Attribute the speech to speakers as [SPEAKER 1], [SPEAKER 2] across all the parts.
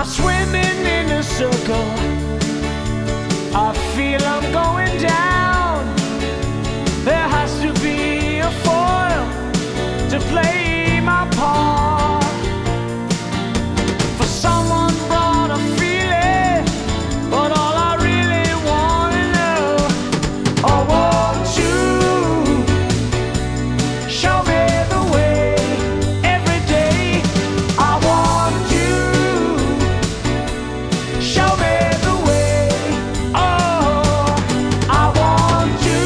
[SPEAKER 1] swimming in a circle. I feel I'm going down. There has to be a foil to play my part. For someone brought a feeling, but all I really want to know, I want you show me the way every day. I want you show me the way. Oh, I want you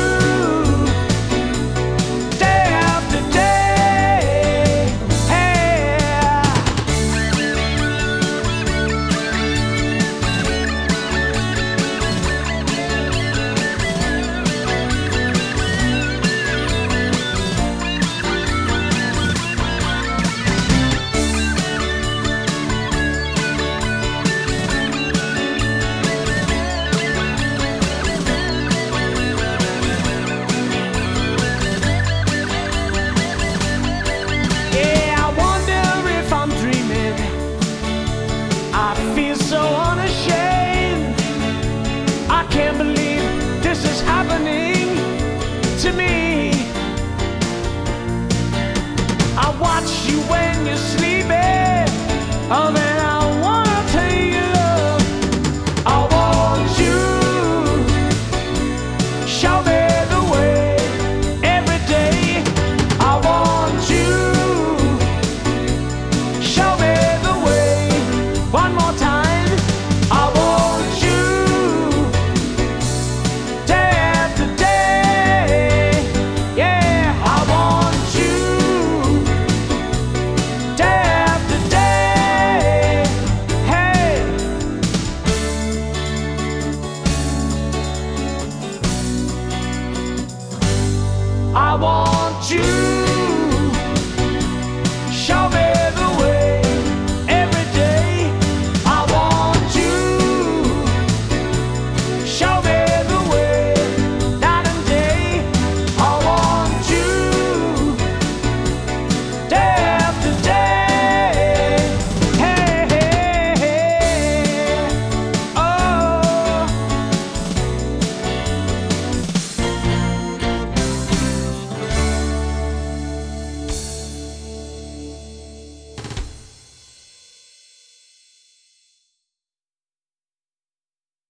[SPEAKER 1] day after day. Hey. Yeah, I wonder if I'm dreaming. I feel so unashamed. I can't believe this is happening to me. I watch you when you're sleeping. Oh, then I wanna tell you, I want you show me the way every day. I want you show me the way one more time. I want you day after day. Yeah, I want you day after day. Hey. I want you